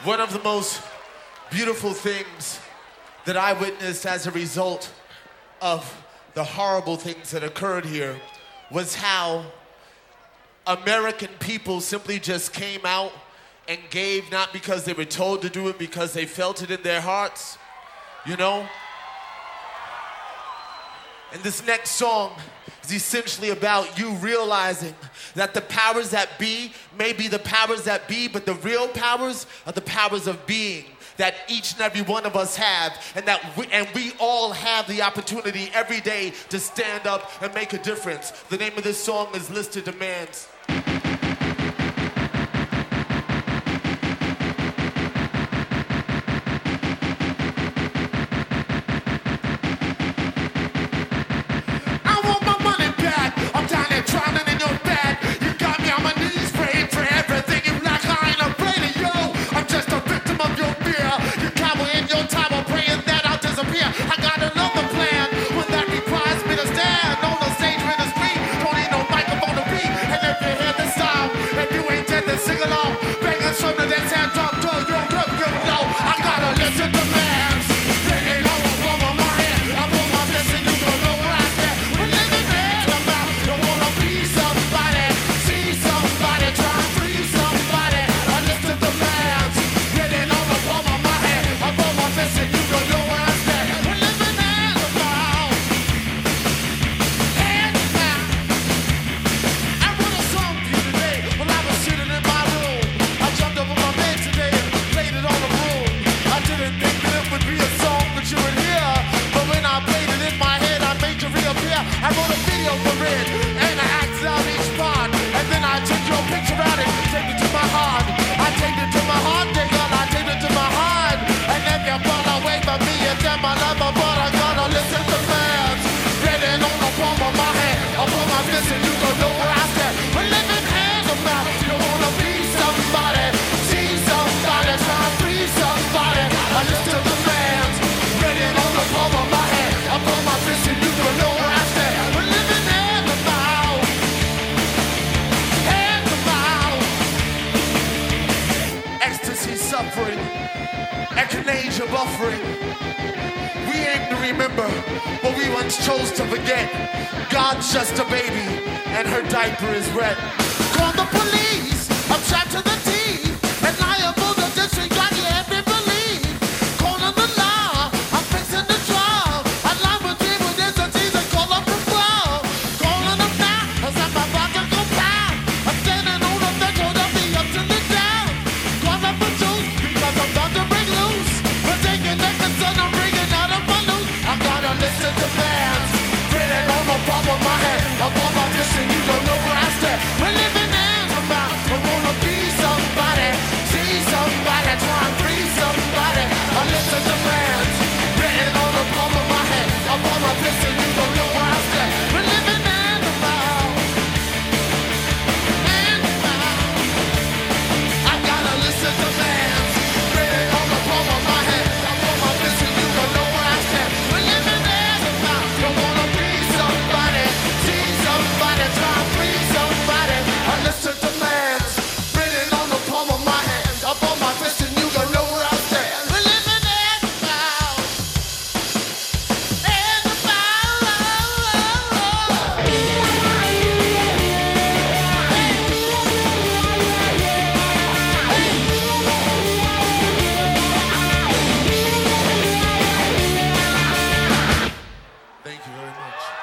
One of the most beautiful things that I witnessed as a result of the horrible things that occurred here was how American people simply just came out and gave, not because they were told to do it, because they felt it in their hearts, you know? And this next song is essentially about you realizing that the powers that be may be the powers that be, but the real powers are the powers of being that each and every one of us have, and we all have the opportunity every day to stand up and make a difference. The name of this song is List of Demands. Echinacea buffering. We aim to remember what we once chose to forget. God's just a baby and her diaper is red. Call the police, I'm strapped to the teeth and liable to disregard you every belief. Calling the law, I'm fixing the trial. I lie with evil entities and call up the floor. Calling them now, cause I'm about to go down. I'm standing on the threshold of the ups and the downs. Call up the juice because I'm about to break loose. We're taking that concern, I'm bringing out of my loot. I gotta listen to fans. Feeling on the palm of my hand. I'm on my mission, you don't know where I stand. We're living in the mouth. I wanna be somebody, see somebody, try and free somebody. I listen to fans. Written on the palm of my hand. I'm on my mission, you don't know where I stand. We're living in the mouth. In the mouth. I gotta listen to fans. Written on the palm of my hand. I'm on my mission, you don't know where I stand. We're living in the mouth. I wanna be somebody, see somebody, try and free somebody. I listen to fans. Written on the palm of my hand. I'm on my mission, you don't know where I stand. We're living in the mouth. In the Thank you very much.